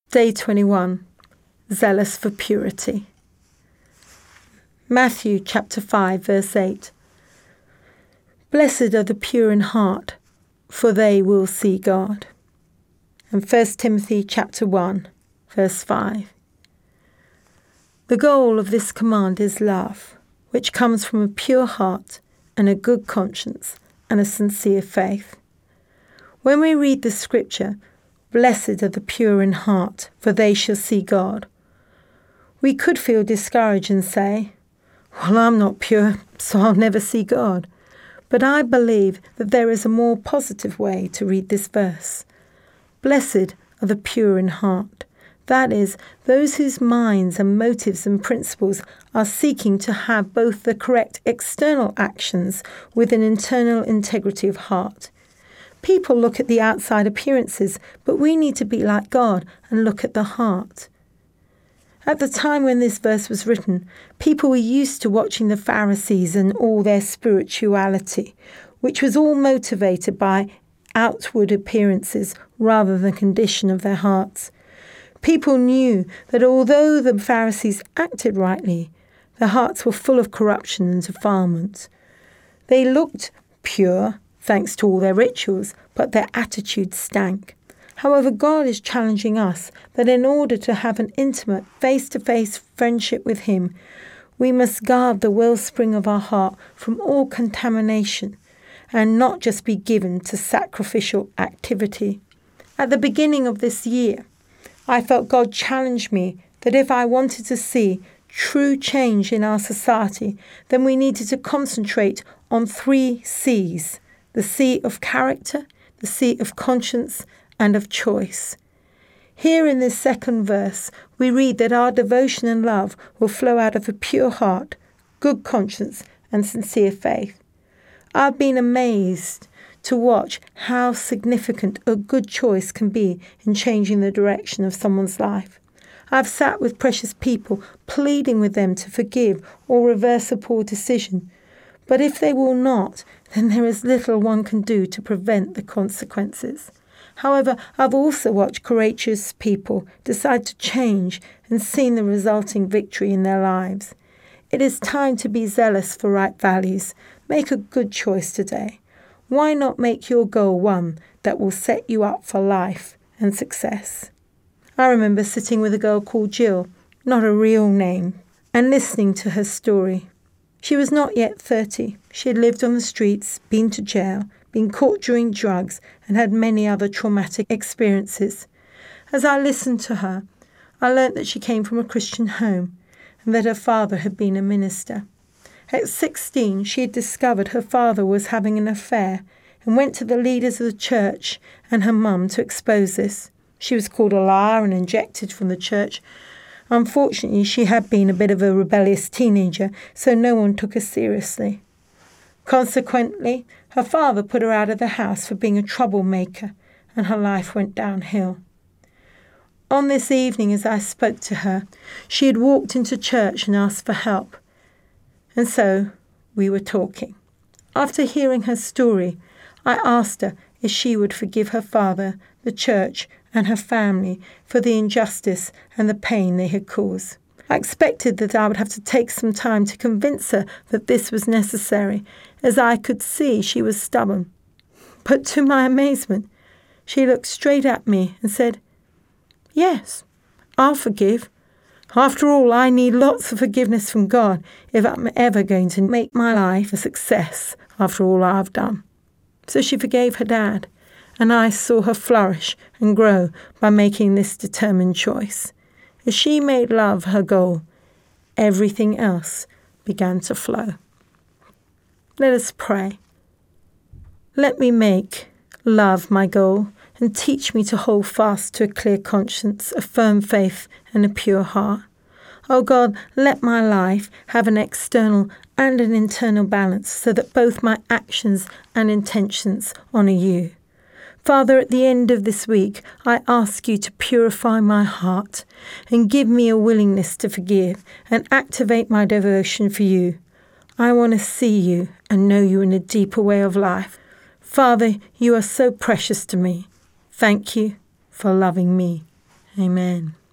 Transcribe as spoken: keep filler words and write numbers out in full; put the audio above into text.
Day twenty-one. Zealous for purity. Matthew chapter five, verse eight. Blessed are the pure in heart, for they will see God. And First Timothy chapter one, verse five. The goal of this command is love, which comes from a pure heart and a good conscience and a sincere faith. When we read the scripture, blessed are the pure in heart, for they shall see God, we could feel discouraged and say, well, I'm not pure, so I'll never see God. But I believe that there is a more positive way to read this verse. Blessed are the pure in heart. That is, those whose minds and motives and principles are seeking to have both the correct external actions with an internal integrity of heart. People look at the outside appearances, but we need to be like God and look at the heart. At the time when this verse was written, people were used to watching the Pharisees and all their spirituality, which was all motivated by outward appearances rather than the condition of their hearts. People knew that although the Pharisees acted rightly, their hearts were full of corruption and defilement. They looked pure, thanks to all their rituals, but their attitude stank. However, God is challenging us that in order to have an intimate, face-to-face friendship with Him, we must guard the wellspring of our heart from all contamination and not just be given to sacrificial activity. At the beginning of this year, I felt God challenge me that if I wanted to see true change in our society, then we needed to concentrate on three C's: the C of character, the C of conscience, and of choice. Here in this second verse, we read that our devotion and love will flow out of a pure heart, good conscience, and sincere faith. I've been amazed to watch how significant a good choice can be in changing the direction of someone's life. I've sat with precious people, pleading with them to forgive or reverse a poor decision. But if they will not, then there is little one can do to prevent the consequences. However, I've also watched courageous people decide to change and seen the resulting victory in their lives. It is time to be zealous for right values. Make a good choice today. Why not make your goal one that will set you up for life and success? I remember sitting with a girl called Jill, not a real name, and listening to her story. She was not yet thirty. She had lived on the streets, been to jail, been caught doing drugs, and had many other traumatic experiences. As I listened to her, I learnt that she came from a Christian home and that her father had been a minister. At sixteen, she had discovered her father was having an affair and went to the leaders of the church and her mum to expose this. She was called a liar and ejected from the church. Unfortunately, she had been a bit of a rebellious teenager, so no one took her seriously. Consequently, her father put her out of the house for being a troublemaker, and her life went downhill. On this evening, as I spoke to her, she had walked into church and asked for help. And so we were talking. After hearing her story, I asked her if she would forgive her father, the church, and her family for the injustice and the pain they had caused. I expected that I would have to take some time to convince her that this was necessary, as I could see she was stubborn. But to my amazement, she looked straight at me and said, "Yes, I'll forgive. After all, I need lots of forgiveness from God if I'm ever going to make my life a success after all I've done." So she forgave her dad, and I saw her flourish and grow by making this determined choice. As she made love her goal, everything else began to flow. Let us pray. Let me make love my goal and teach me to hold fast to a clear conscience, a firm faith, and a pure heart. Oh God, let my life have an external and an internal balance so that both my actions and intentions honour you. Father, at the end of this week, I ask you to purify my heart and give me a willingness to forgive and activate my devotion for you. I want to see you and know you in a deeper way of life. Father, you are so precious to me. Thank you for loving me. Amen.